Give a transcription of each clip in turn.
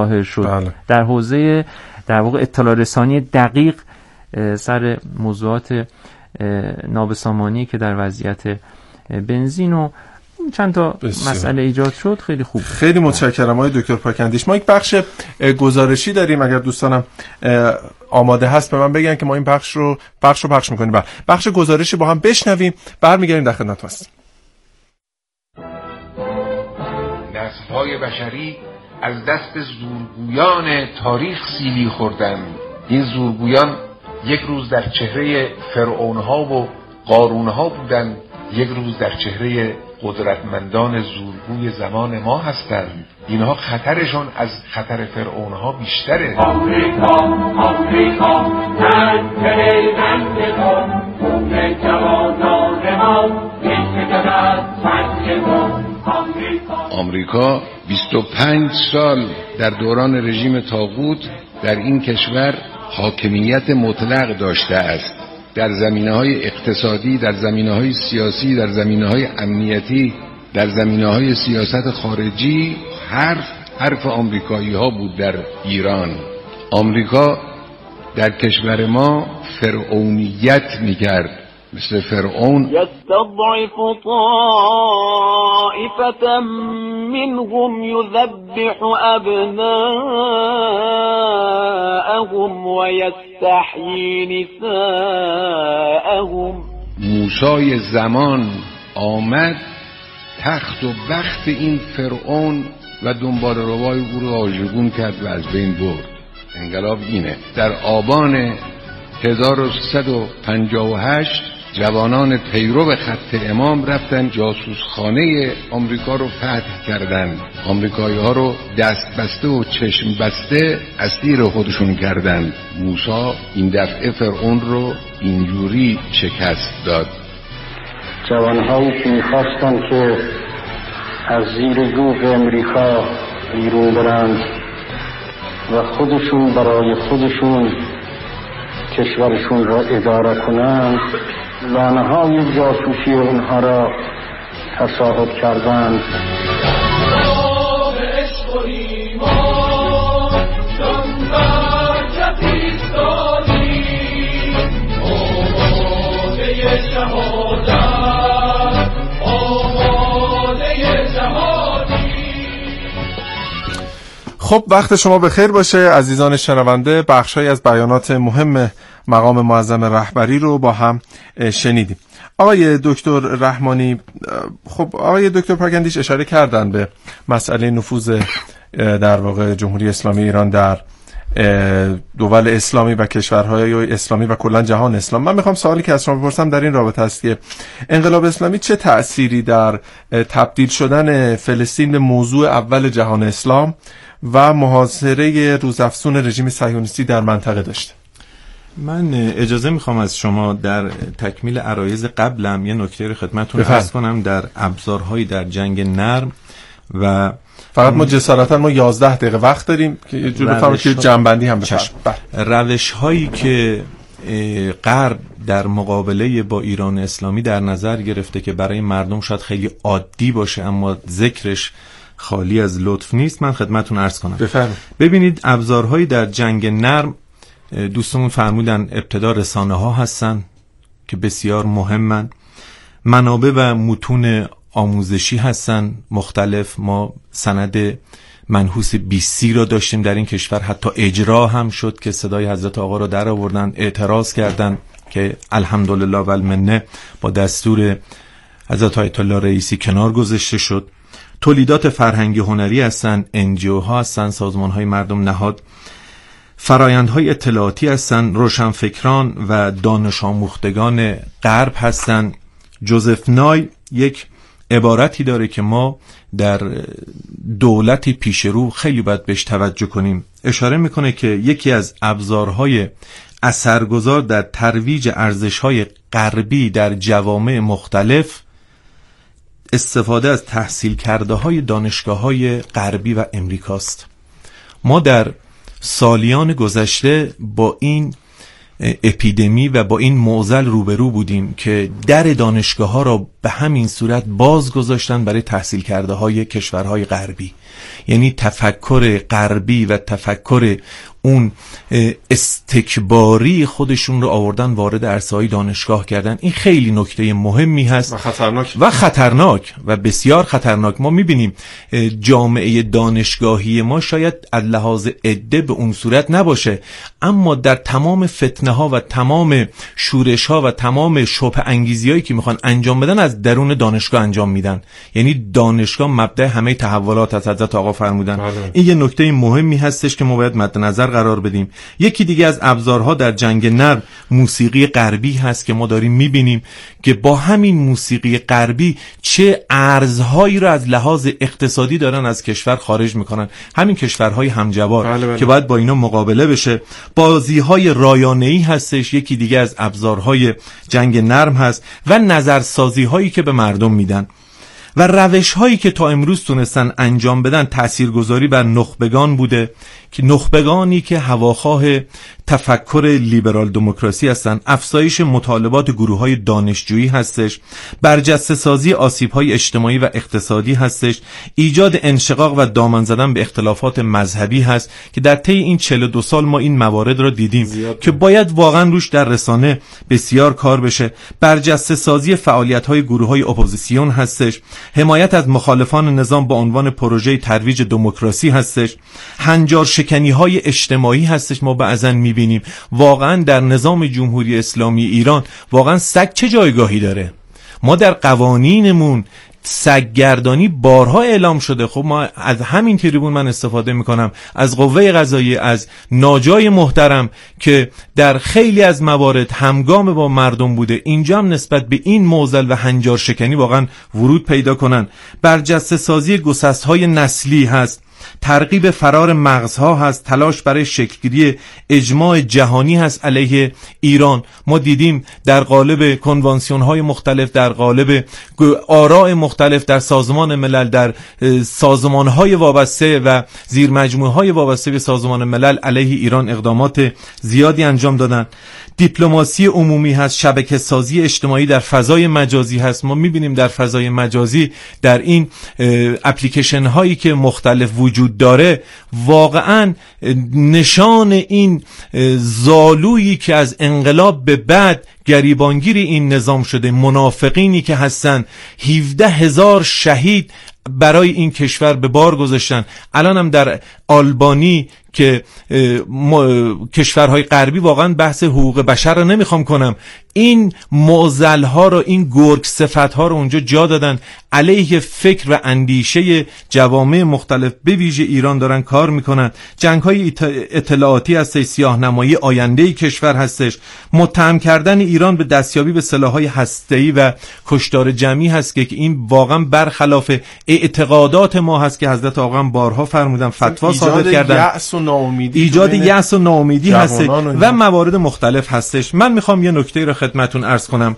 ظاهر شد در حوزه در واقع اطلاع رسانی دقیق سر موضوعات نابسامانی که در وضعیت بنزین و چند تا مسئله ایجاد شد. خیلی خوب. خیلی متشکرم آقای دکتر پاکندیش. ما یک بخش گزارشی داریم، اگر دوستانم آماده هست به من بگن که ما این بخش رو پخش میکنیم. بخش گزارشی با هم بشنویم، برمیگردیم در خدمتتون هستیم. نسل‌های بشری از دست زورگویان تاریخ سیلی خوردند. این زورگویان یک روز در چهره فرعونها و قارونها بودند، یک روز در چهره قدرتمندان زورگوی زمان ما هستند. اینها خطرشون از خطر فرعونها بیشتره. آمریکا آمریکا 25 سال در دوران رژیم طاغوت در این کشور حاکمیت مطلق داشته است، در زمینه‌های اقتصادی، در زمینه‌های سیاسی، در زمینه‌های امنیتی، در زمینه‌های سیاست خارجی. حرف آمریکایی‌ها بود در ایران. آمریکا در کشور ما فرعونیت می‌کرد، مثل فرعون. یستضعف طائفة منهم یذبح ابناءهم و یستحیی نساءهم. موسی زمان آمد تخت و بخت این فرعون و دنبال روای او رو آژگون کرد و از بین برد. انقلاب اینه. در آبان 1358 جوانان پیرو خط امام رفتن جاسوسخانه آمریکا رو فتح کردن. آمریکایی ها رو دست بسته و چشم بسته اسیر خودشون کردن. موسی این دفعه فرعون رو اینجوری شکست داد. جوانهایی که میخواستن که از زیر جوق امریکا بیرون برند و خودشون برای خودشون کشورشون را اداره کنند، لانه‌های جاسوسی اونها را تصاحب کردند. خب وقت شما بخیر باشه عزیزان شنونده. بخش‌هایی از بیانات مهم مقام معظم رهبری رو با هم شنیدیم. آقای دکتر رحمانی، خب آقای دکتر پاکندیش اشاره کردن به مسئله نفوذ در واقع جمهوری اسلامی ایران در دول اسلامی و کشورهای اسلامی و کلا جهان اسلام. من میخوام سوالی که از شما بپرسم در این رابطه است که انقلاب اسلامی چه تأثیری در تبدیل شدن فلسطین به موضوع اول جهان اسلام و محاصره روزافزون رژیم صهیونیستی در منطقه داشته؟ من اجازه میخوام از شما در تکمیل عرایض قبلم یه نکته رو خدمتتون عرض کنم در ابزارهای در جنگ نرم و فقط ما جسارتا ما 11 دقیقه وقت داریم که یه جور بفهمیم که جنبندی هم بفرمایید. روش هایی که غرب در مقابله با ایران اسلامی در نظر گرفته که برای مردم شاید خیلی عادی باشه اما ذکرش خالی از لطف نیست، من خدمتتون عرض کنم. بفرمایید. ببینید ابزارهایی در جنگ نرم، دوستمون فرمودن ابتدا رسانه ها هستن که بسیار مهمن، منابع و متون آموزشی هستن مختلف. ما سند منحوس 20 را داشتیم در این کشور، حتی اجرا هم شد که صدای حضرت آقا را در آوردن، اعتراض کردن که الحمدلله و المنه با دستور حضرت آیت الله رئیسی کنار گذاشته شد. تولیدات فرهنگی هنری هستن، NGO ها هستن، سازمان های مردم نهاد، فرایندهای اطلاعاتی هستن، روشنفکران و دانش آموختگان غرب هستن. جوزف نای یک عبارتی داره که ما در دولتی پیشرو خیلی باید بهش توجه کنیم. اشاره میکنه که یکی از ابزارهای اثرگذار در ترویج ارزش‌های غربی در جوامع مختلف استفاده از تحصیل کرده های دانشگاه‌های غربی و امریکاست. ما در سالیان گذشته با این اپیدمی و با این معضل روبرو بودیم که در دانشگاه ها را به همین صورت باز گذاشتن برای تحصیل کرده های کشورهای غربی. یعنی تفکر غربی و تفکر اون استکباری خودشون رو آوردن وارد عرصه‌های دانشگاه کردن. این خیلی نکته مهمی هست و خطرناک و بسیار خطرناک. ما میبینیم جامعه دانشگاهی ما شاید از لحاظ عده به اون صورت نباشه، اما در تمام فتنه ها و تمام شورش ها و تمام شبهه انگیزی هایی که میخوان انجام بدن از درون دانشگاه انجام میدن. یعنی دانشگاه مبدأ همه تحولات از حضرت آقا فرمودن. این یه نکته مهمی هستش که ما باید مد نظر قرار بدیم. یکی دیگه از ابزارها در جنگ نرم موسیقی غربی هست که ما داریم میبینیم که با همین موسیقی غربی چه ارزهایی رو از لحاظ اقتصادی دارن از کشور خارج میکنن، همین کشورهای همجوار که باید با اینا مقابله بشه. بازیهای رایانه‌ای هستش، یکی دیگه از ابزارهای جنگ نرم هست، و نظرسازی هایی که به مردم میدن و روش هایی که تا امروز تونستن انجام بدن تاثیرگذاری بر نخبگان بوده، که نخبگانی که هواخواه تفکر لیبرال دموکراسی هستن، افزایش مطالبات گروه‌های دانشجویی هستش، برجسته سازی آسیب‌های اجتماعی و اقتصادی هستش، ایجاد انشقاق و دامن زدن به اختلافات مذهبی هست که در طی این 42 سال ما این موارد را دیدیم که باید واقعا روش در رسانه بسیار کار بشه. برجسته سازی فعالیت‌های گروه‌های اپوزیسیون هستش، حمایت از مخالفان نظام با عنوان پروژه ترویج دموکراسی هستش، هنجار شکنی‌های اجتماعی هستش. ما بعضاً می‌بینیم واقعاً در نظام جمهوری اسلامی ایران واقعاً سگ چه جایگاهی داره. ما در قوانینمون سگگردانی بارها اعلام شده. خب ما از همین تریبون من استفاده میکنم، از قوه قضاییه، از ناجای محترم که در خیلی از موارد همگام با مردم بوده، اینجا هم نسبت به این معضل و هنجار شکنی واقعا ورود پیدا کنن. برجسته سازی گسست‌های نسلی هست، ترغیب فرار مغزها هست، تلاش برای شکلگیری اجماع جهانی هست علیه ایران. ما دیدیم در قالب کنوانسیون‌های مختلف، در قالب آراء مختلف در سازمان ملل، در سازمان‌های وابسته و زیرمجموعه‌های وابسته به سازمان ملل علیه ایران اقدامات زیادی انجام دادن. دیپلماسی عمومی هست، شبکه سازی اجتماعی در فضای مجازی هست. ما می‌بینیم در فضای مجازی در این اپلیکیشن هایی که مختلف وجود داره واقعا نشان این زالویی که از انقلاب به بعد گریبانگیر این نظام شده، منافقینی که هستن 17,000 شهید برای این کشور به بار گذاشتن. الان هم در آلبانی که کشورهای غربی واقعا بحث حقوق بشر رو نمیخوام کنم، این معضل‌ها رو، این گرگ صفت‌ها رو اونجا جا دادن، علیه فکر و اندیشه جوامع مختلف به ویژه ایران دارن کار میکنن. جنگ‌های اطلاعاتی هستش، سیاه‌نمایی آینده کشور هستش، متهم کردن ایران به دستیابی به سلاح‌های هسته‌ای و کشتار جمعی هست که این واقعا برخلاف اعتقادات ما هست که حضرت آقا هم بارها فرمودن، فتوا صادر کردن، ایجاد یأس و ناامیدی هست و موارد مختلف هستش. من میخوام یه نکته رو خدمتون عرض کنم.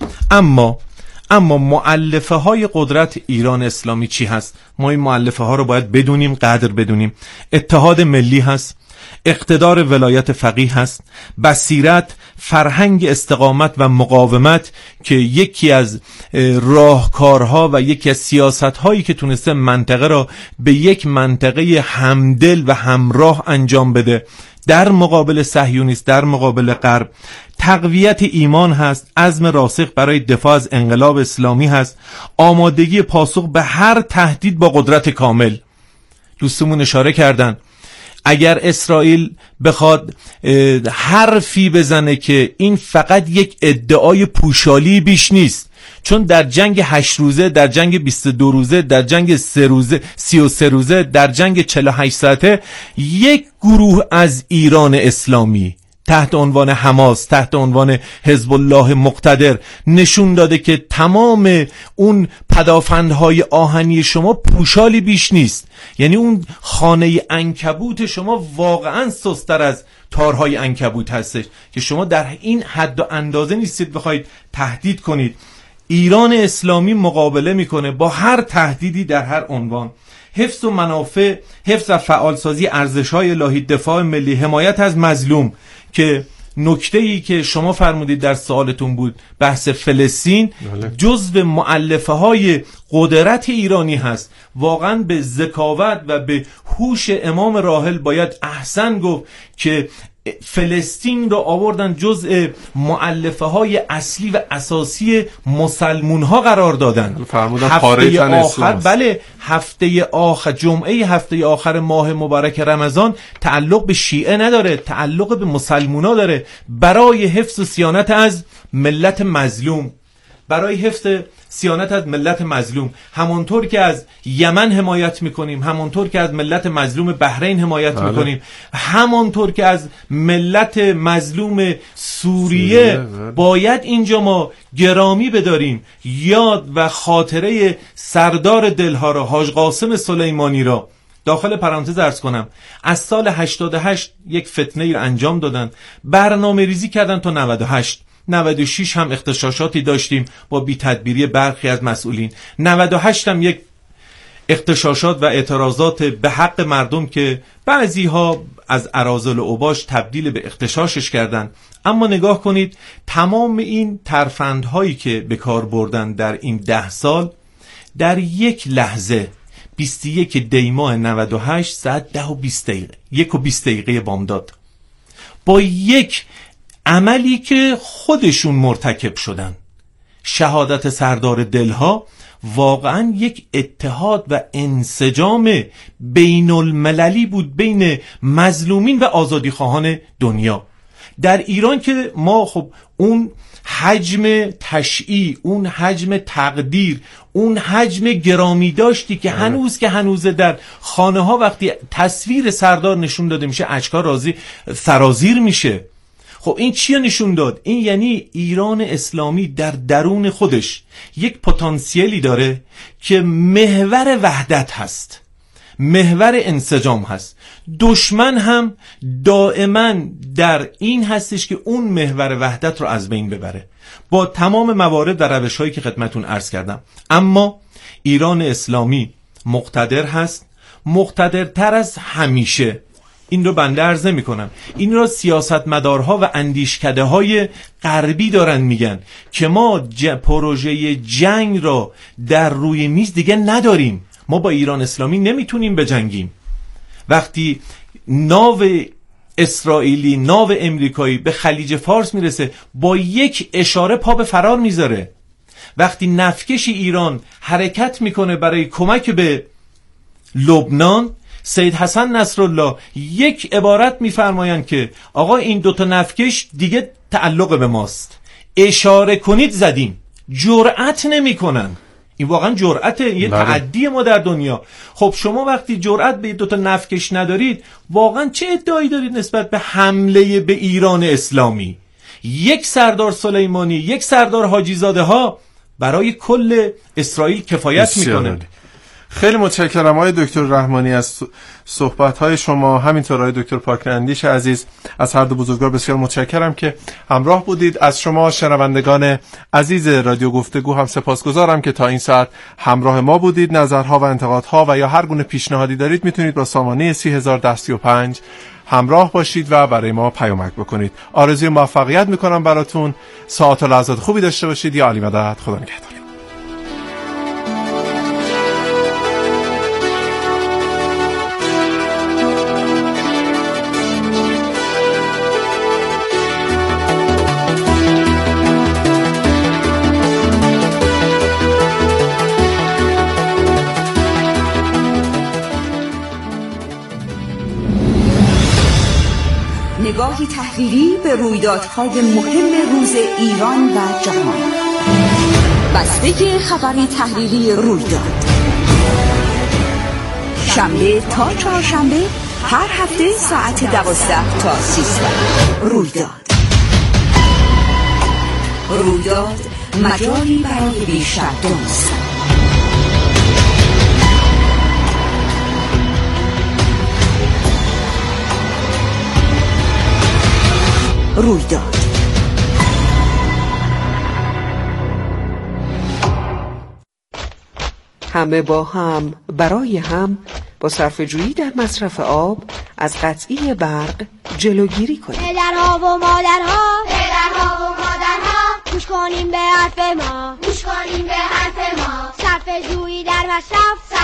اما مؤلفه های قدرت ایران اسلامی چی هست؟ ما این مؤلفه ها رو باید بدونیم، قدر بدونیم. اتحاد ملی هست، اقتدار ولایت فقیه هست، بصیرت، فرهنگ استقامت و مقاومت که یکی از راهکارها و یکی از سیاست‌هایی که تونسته منطقه را به یک منطقه همدل و همراه انجام بده در مقابل صهیونیسم، در مقابل غرب. تقویت ایمان هست، عزم راسخ برای دفاع از انقلاب اسلامی هست، آمادگی پاسخ به هر تهدید با قدرت کامل. دوستمون اشاره کردن اگر اسرائیل بخواد حرفی بزنه که این فقط یک ادعای پوشالی بیش نیست، چون در جنگ 8 روزه، در جنگ 22 روزه، در جنگ 3 روزه، 33 روزه، در جنگ 48 ساعته یک گروه از ایران اسلامی تحت عنوان حماس، تحت عنوان حزب الله مقتدر نشون داده که تمام اون پدافندهای آهنی شما پوشالی بیش نیست. یعنی اون خانه عنکبوت شما واقعا سست‌تر از تارهای عنکبوت هستش که شما در این حد و اندازه نیستید بخواید تهدید کنید. ایران اسلامی مقابله میکنه با هر تهدیدی در هر عنوان. حفظ و منافع، حفظ و فعالسازی ارزش‌های الهی، دفاع ملی، حمایت از مظلوم که نکته‌ای که شما فرمودید در سوالتون بود، بحث فلسطین جزو مؤلفه‌های قدرت ایرانی هست. واقعا به ذکاوت و به هوش امام راحل باید احسن گفت که فلسطین رو آوردن جزء مؤلفه‌های اصلی و اساسی مسلمون‌ها قرار دادن. هفته آخر، بله، جمعه هفته آخر ماه مبارک رمضان تعلق به شیعه نداره، تعلق به مسلمونا داره، برای حفظ و صیانت از ملت مظلوم، برای حفظ صیانت از ملت مظلوم. همونطور که از یمن حمایت میکنیم، همونطور که از ملت مظلوم بحرین حمایت میکنیم، همونطور که از ملت مظلوم سوریه باید اینجا ما گرامی بداریم یاد و خاطره سردار دلها را، حاج قاسم سلیمانی را. داخل پرانتز عرض کنم از سال 88 یک فتنه را انجام دادن، برنامه ریزی کردن تا 96 هم اغتشاشاتی داشتیم با بی‌تدبیری برخی از مسئولین. 98 هم یک اغتشاشات و اعتراضات به حق مردم که بعضی ها از اراذل و اوباش تبدیل به اغتشاشش کردن. اما نگاه کنید تمام این ترفندهایی که به کار بردن در این 10 سال، در یک لحظه 21 دی ماه 98 ساعت 1:20 بامداد با یک عملی که خودشون مرتکب شدن، شهادت سردار دلها، واقعا یک اتحاد و انسجام بین المللی بود بین مظلومین و آزادیخواهان دنیا. در ایران که ما خب اون حجم تشییع، اون حجم تقدیر، اون حجم گرامی داشتی که هنوز در خانه ها وقتی تصویر سردار نشون داده میشه اشک‌ها سرازیر میشه. خب این چی نشون داد؟ این یعنی ایران اسلامی در درون خودش یک پتانسیلی داره که محور وحدت هست، محور انسجام هست. دشمن هم دائما در این هستش که اون محور وحدت رو از بین ببره با تمام موارد و روش‌هایی که خدمتون عرض کردم. اما ایران اسلامی مقتدر هست، مقتدرتر از همیشه. این رو بنده عرض نمی کنم، این را سیاستمدارها و اندیشکده های غربی دارن میگن که ما پروژه جنگ را در روی میز دیگه نداریم، ما با ایران اسلامی نمیتونیم بجنگیم. وقتی ناو اسرائیلی، ناو امریکایی به خلیج فارس میرسه با یک اشاره پا به فرار میذاره. وقتی نفتکش ایران حرکت میکنه برای کمک به لبنان، سید حسن نصرالله یک عبارت میفرمایند که آقا این دوتا نفتکش دیگه تعلق به ماست، اشاره کنید زدیم. جرأت نمیکنن. این واقعا جرأت یه تعدی ما در دنیا. خب شما وقتی جرأت به دوتا نفتکش ندارید، واقعا چه ادعایی دارید نسبت به حمله به ایران اسلامی؟ یک سردار سلیمانی، یک سردار حاجی زاده ها برای کل اسرائیل کفایت میکنه. خیلی متشکرم آقای دکتر رحمانی از صحبت‌های شما، همینطور آقای دکتر پاکراندیش عزیز، از هر دو بزرگوار بسیار متشکرم که همراه بودید. از شما شنوندگان عزیز رادیو گفتگو هم سپاسگزارم که تا این ساعت همراه ما بودید. نظرها و انتقادها و یا هر گونه پیشنهادی دارید میتونید با سامانه 301035 همراه باشید و برای ما پیامک بکنید. آرزوی موفقیت میکنم براتون. ساعت و لحظات خوبی داشته باشید. یا علی مدد. خدا نگهدار. نگاهی تحلیلی به رویدادهای مهم روز ایران و جهان. بسته خبری تحلیلی رویداد، شنبه تا چهارشنبه هر هفته ساعت 12 تا 13. رویداد مجالی برای بیشتر دانستن. رویداد همه با هم، برای هم، با صرفه‌جویی در مصرف آب از قطعی برق جلوگیری کنیم. پدرها و مادرها گوش کنیم به حرف ما، صرفه‌جویی در مصرف،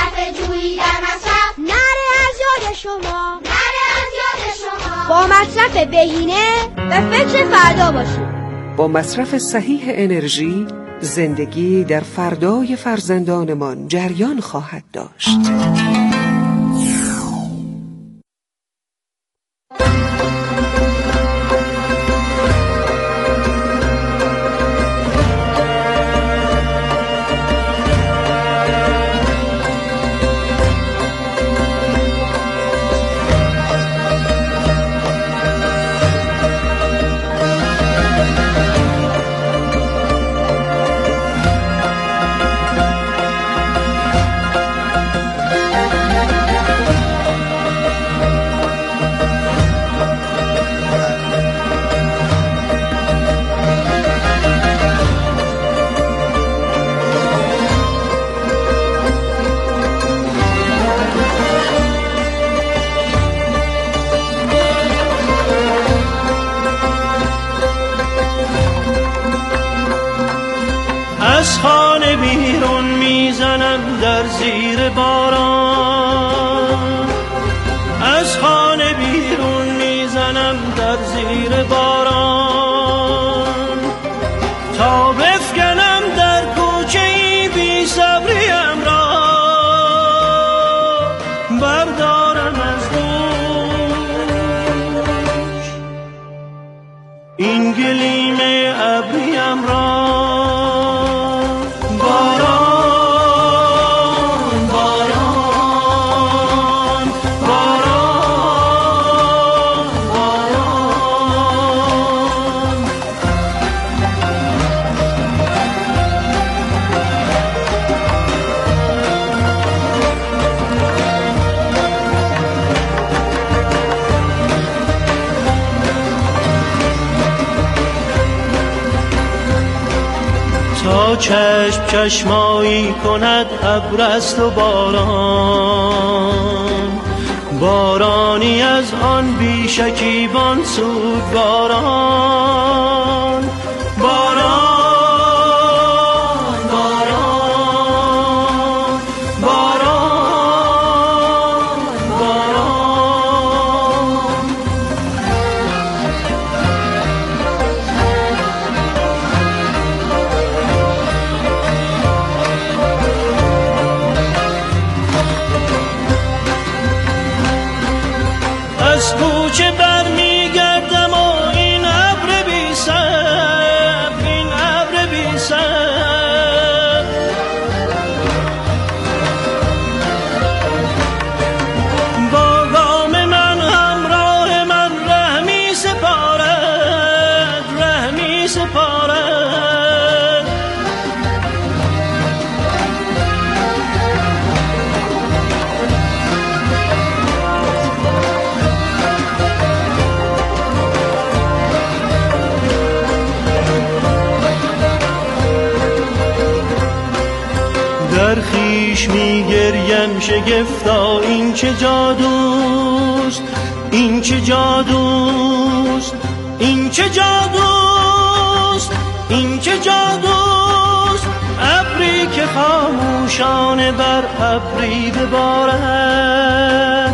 نره از یاد شما، با مصرف بهینه به فکر فردا باشیم. با مصرف صحیح انرژی زندگی در فردای فرزندانمان جریان خواهد داشت. از خانه بیرون میزنم در زیر باران، از خانه بیرون میزنم در زیر باران، تا بفکنم در کوچه‌ای بی صبریم را، بردارم از دوش این گلیم ابریم را. تا چشم چشمایی کند ابر است و باران، بارانی از آن بی شکیبان سود باران، باران باران باران باران. از کوچه برمیگردم و این ابر بی سر، این ابر بی سر، با گام من همراه من رحمی سپارد، رحمی سپارد. در خویش میگریم شگفتا این چه جادوست، این چه جادوست، این چه جادوست، این چه جادوست. ابری که خاموشانه بر ابری ببارد،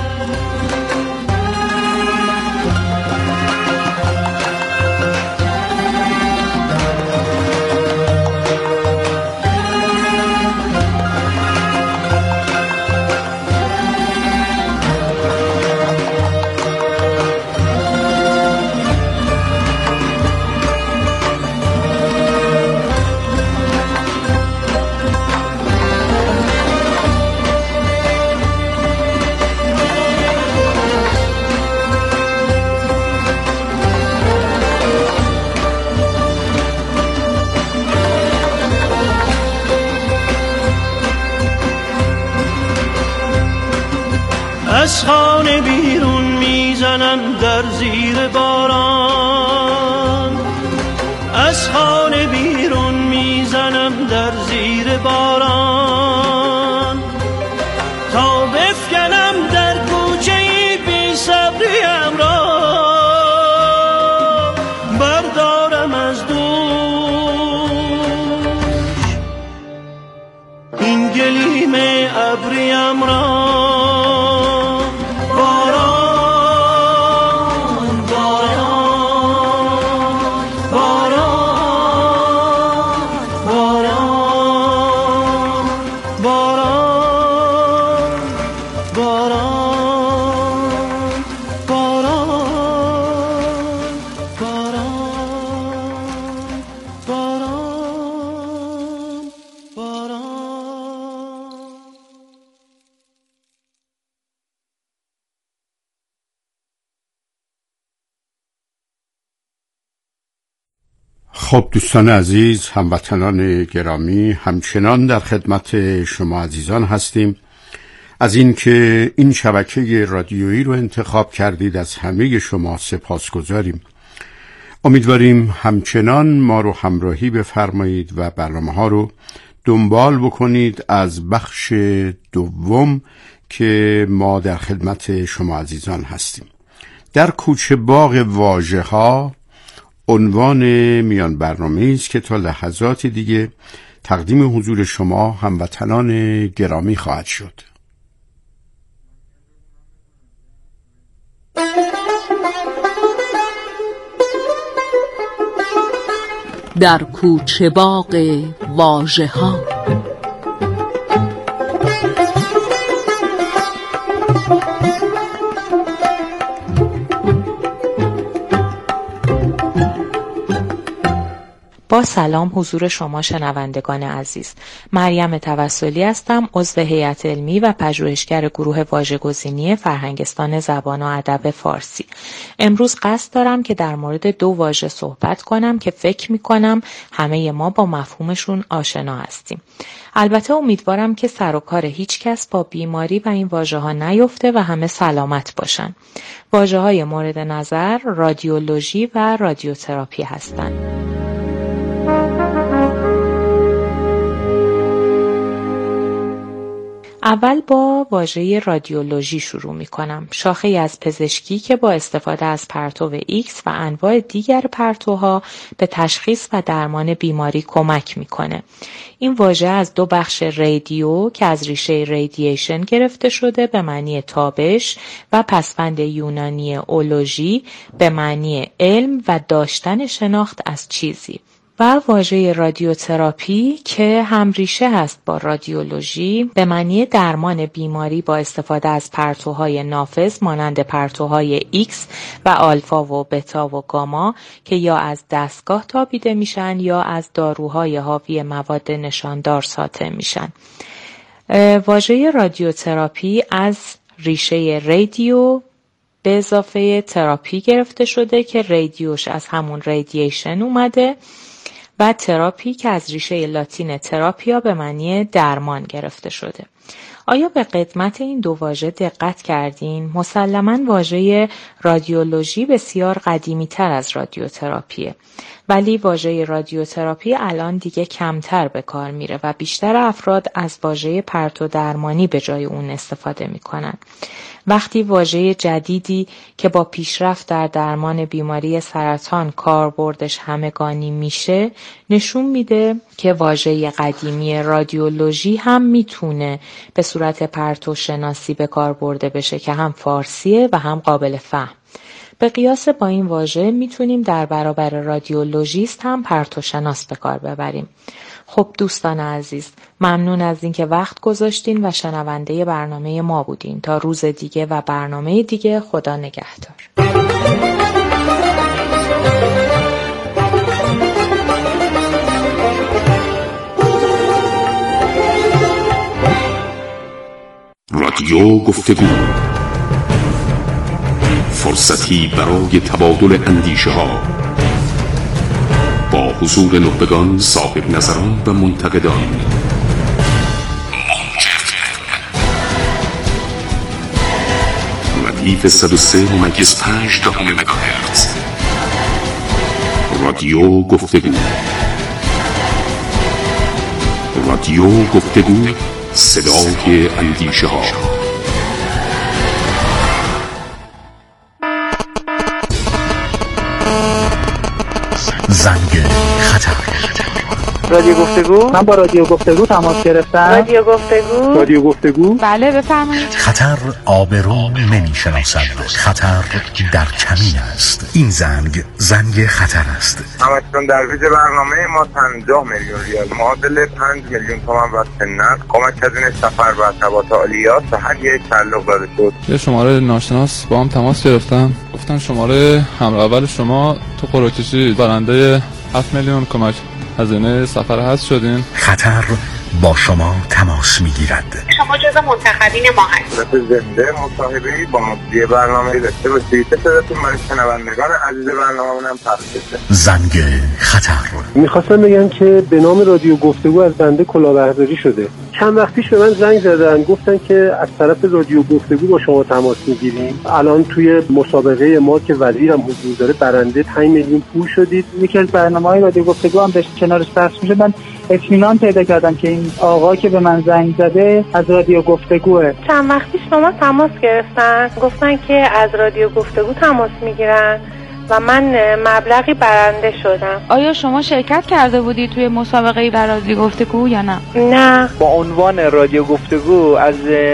از خانه بیرون میزنم در زیر باران، از خانه بیرون میزنم در زیر باران، تا بفکنم خب دوستان عزیز، هموطنان گرامی، همچنان در خدمت شما عزیزان هستیم. از این که این شبکه رادیویی رو انتخاب کردید از همه شما سپاسگزاریم. امیدواریم همچنان ما رو همراهی بفرمایید و برنامه‌ها رو دنبال بکنید از بخش دوم که ما در خدمت شما عزیزان هستیم. در کوچه باغ واژه‌ها عنوان میان برنامه است که تا لحظات دیگه تقدیم حضور شما هموطنان گرامی خواهد شد. در کوچه باغ واژه‌ها. با سلام حضور شما شنوندگان عزیز، مریم توسلی هستم، عضو هیئت علمی و پژوهشگر گروه واژه‌گزینی فرهنگستان زبان و ادب فارسی. امروز قصد دارم که در مورد 2 واژه صحبت کنم که فکر می‌کنم همه ما با مفهومشون آشنا هستیم. البته امیدوارم که سر و کار هیچ کس با بیماری و این واژه‌ها نیفته و همه سلامت باشن. واژه‌های مورد نظر رادیولوژی و رادیوتراپی هستند. اول با واژه رادیولوژی شروع می کنم. شاخه‌ای از پزشکی که با استفاده از پرتو ایکس و انواع دیگر پرتوها به تشخیص و درمان بیماری کمک میکنه. این واژه از 2 بخش رادیو که از ریشه رادییشن گرفته شده به معنی تابش و پسوند یونانی اولوژی به معنی علم و داشتن شناخت از چیزی. و واژه رادیوتراپی که هم ریشه هست با رادیولوژی به معنی درمان بیماری با استفاده از پرتوهای نافذ مانند پرتوهای ایکس و آلفا و بتا و گاما که یا از دستگاه تابیده میشن یا از داروهای حاوی مواد نشاندار ساطع میشن. واژه رادیوتراپی از ریشه رادیو به اضافه تراپی گرفته شده که رادیوش از همون رادییشن اومده و تراپی که از ریشه لاتین تراپیا به معنی درمان گرفته شده. آیا به قدمت این 2 واژه دقت کردین؟ مسلماً واژه رادیولوژی بسیار قدیمی‌تر از رادیوتراپیه. ولی واژه رادیوتراپی الان دیگه کمتر به کار میره و بیشتر افراد از واژه پرتو درمانی به جای اون استفاده میکنن. وقتی واژه جدیدی که با پیشرفت در درمان بیماری سرطان کاربردش همگانی میشه، نشون میده که واژه قدیمی رادیولوژی هم میتونه به صورت پرتو شناسی به کار برده بشه که هم فارسیه و هم قابل فهم. به قیاس با این واژه میتونیم در برابر رادیولوژیست هم پرتوشناس به کار ببریم. خب دوستان عزیز، ممنون از اینکه وقت گذاشتین و شنونده برنامه ما بودین. تا روز دیگه و برنامه دیگه، خدا نگهدار. رادیو گفتگو، فرصتی برای تبادل اندیشه ها با حضور نخبگان، صاحب نظران و منتقدان. ردیف 103.5 مگاهرتز. رادیو گفتگو. رادیو گفتگو، صدای اندیشه ها. زنگ خطر. رادیو گفتگو؟ من با رادیو گفتگو تماس گرفتم. رادیو گفتگو؟ رادیو گفتگو؟ بله بفرمایید. خطر آبرو نمی‌شناسد. خطر در کمین است. این زنگ خطر است. همچنان در ویژه برنامه ما 50 میلیون ریال معادل 5 میلیون تومان واسه نقد کمک هزینه سفر و ارتباط عالیات به هر یک تعلق داده شد. یه شماره ناشناس با هم تماس گرفتم، گفتن شماره همراه اول شما تو قرعه کشی برنده 7 میلیون کمک هزینه سفر هست شدین. خطر با شما تماس میگیرد. شما جزو منتخبین ما هستید. زنده مصاحبه‌ای با مجری برنامه‌ای داشته باشید. صداتون برای شنوندگان عزیز برنامه‌مون هم پخش بشه. زنگ خطر. می‌خواستم بگم که به نام رادیو گفتگو از بنده کلاهبرداری شده. چند وقت پیش به من زنگ زدن گفتن که از طرف رادیو گفتگو با شما تماس میگیریم. الان توی مسابقه ما که وزیرم حضور داره برنده 5 میلیون پول شدید. یکی از برنامه‌های رادیو گفتگو هم داشت کنارش پخش میشه. من اطمینان پیدا کردم که این آقا که به من زنگ زده از رادیو گفتگوه. چند وقت پیش با ما تماس گرفتن، گفتن که از رادیو گفتگو تماس میگیرن و من مبلغی برنده شدم. آیا شما شرکت کرده بودی توی مسابقه در رادیو گفتگو یا نه؟ نه. با عنوان رادیو گفتگو از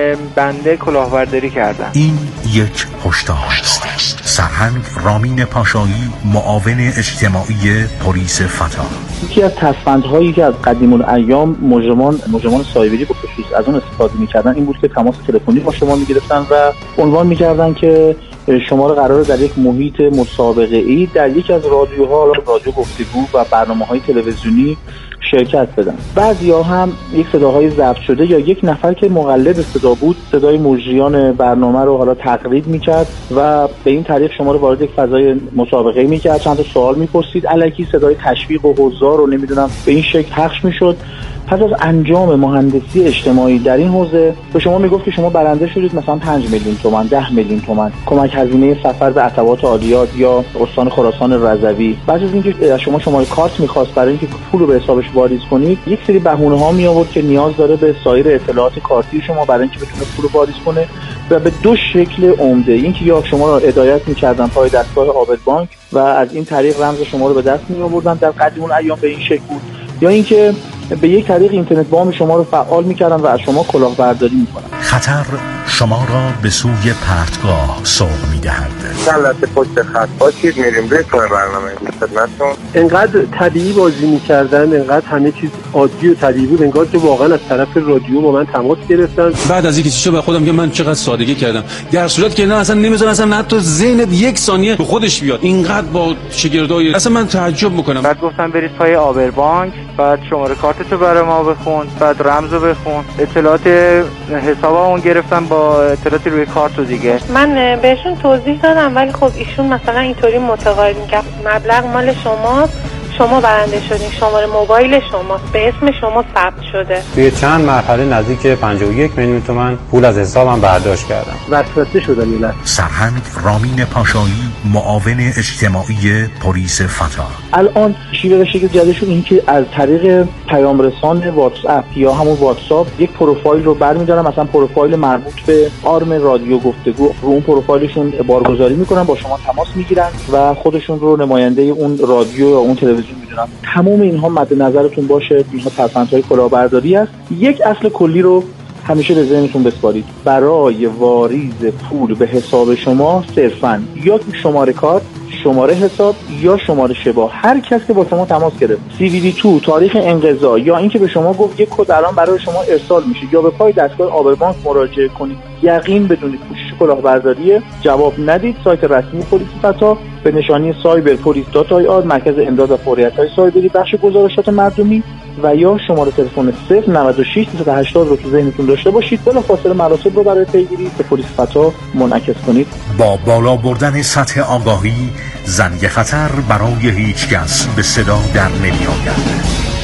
بنده کلاهبرداری کردم. این یک هشدار است. سرهنگ رامین پاشایی، معاون اجتماعی پلیس فتا. یکی از تصفندهایی که از قدیم الایام مجرمان سایبری به خصوص از اون استفاده می‌کردن این بود که تماس تلفنی با شما می‌گرفتن و عنوان می‌کردن که شما رو قراره در یک محیط مسابقه‌ای در یک از رادیوها، رادیو گفتگو و برنامه‌های تلویزیونی شرکت بدن. بعضیا هم یک صداهای ضبط شده یا یک نفر که مقلد صدا بود صدای مجریان برنامه رو حالا تقلید می‌کرد و به این طریق شما رو وارد یک فضای مسابقه‌ای می‌کرد، چند تا سوال می‌پرسید، الکی صدای تشویق و حضار رو نمیدونم به این شکل پخش می‌شد. پس از انجام مهندسی اجتماعی در این حوزه به شما میگفت که شما برنده شدید مثلا 5 میلیون تومان، 10 میلیون تومان کمک هزینه سفر به عتبات عالیات یا استان خراسان رضوی. بعد از اینکه از شما شماره کارت می‌خواست برای اینکه پول رو به حسابش واریز کنید، یک سری بهونه‌ها می آورد که نیاز داره به سایر اطلاعات کارتی شما برای اینکه بتونه پول رو واریز کنه و به دو شکل عمده. اینکه یا شما رو هدایت می‌کردن پای دستگاه آبد بانک و از این طریق رمز شما رو به دست می‌آوردن در قدیم الایام به این شکل بود، یا اینکه به یک طریق اینترنت وام شما رو فعال می‌کردن و از شما کلاهبرداری می‌کنن. خطر شما را به سوی پرتگاه سوق می‌دهد. چند پشت خط باشید، میریم روی برنامه خدمتتون. انقدر طبیعی بازی می‌کردن، انقدر همه چیز عادی و طبیعی بود، انگار که واقعا از طرف رادیو با من تماس گرفتن. بعد از اینکه چیزا به خودم که من چقدر سادگی کردم، در صورتی که نه اصلا نمی‌ذارن اصلا حتی ذهنت یک ثانیه به خودش بیاد. اینقدر با شگردای اصلا من تعجب می‌کنم. بعد گفتن برید پای آبر بانک، بعد شماره کارتتو برای ما بخون، بعد رمزو بخون، اطلاعات حسابمون گرفتن با اطلاعاتی روی کارت و دیگه. من بهشون توضیح دادم ولی خب ایشون مثلا اینطوری متقاعد می‌کرد مبلغ مال شماست، شما برنده شدین، شماره موبایل شماست، به اسم شما ثبت شده. توی چند مرحله نزدیک 51 میلیون تومان پول از حسابم برداشت کردم. وسوسه شدم میلاد. سرهنگ رامین پاشایی، معاون اجتماعی پلیس فتا. الان شیوه شکل جدیدشون این که از طریق پیام رسان واتس اپ یا همون واتساپ یک پروفایل رو برمی‌دارن، مثلا پروفایل مربوط به آرم رادیو گفتگو، رو اون پروفایلشون بارگذاری میکنن، با شما تماس میگیرن و خودشون رو نماینده اون رادیو یا اون تلویزیون میدونن. تمام اینها مد نظرتون باشه، اینها تصفندهای کلاهبرداری است. یک اصل کلی رو همیشه به ذهنتون بسپارید. برای واریز پول به حساب شما صرفاً یا شماره کارت، شماره حساب یا شماره شبا، هر کسی که با شما تماس گرفت، CVV2 تاریخ انقضا یا اینکه به شما گفت یک کد الان برای شما ارسال میشه یا به پای دستگاه آبر بانک مراجعه کنید، یقین بدونید پوشش کلاهبرداری، جواب ندید. سایت رسمی پلیس فتا به نشانی cyberpolice.ir، مرکز امداد و فوریت‌های سایبری، بخش گزارشات مردمی و یا شماره تلفن 096 380 رو تو ذهنتون داشته باشید. بلافاصله مراسم رو برای پیگیری به پلیس فتا منعکس کنید. با بالا بردن سطح آگاهی، زنگ خطر برای هیچ کس به صدا در نمی‌آید.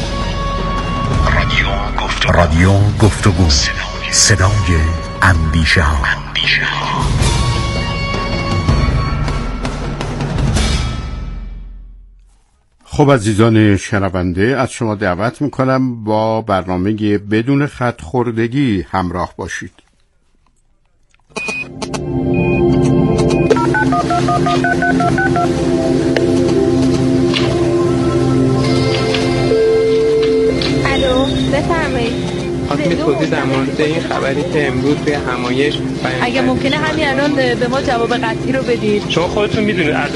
رادیو گفتگو، صدای اندیشه ها. خب عزیزان شنونده، از شما دعوت میکنم با برنامه بدون خط خوردگی همراه باشید. الو، بفرمایید. خواستم توضیح در مورد این خبری که امروز توی همایش اگه ممکنه همین الان به ما جواب قطعی رو بدید. شما خودتون میدونید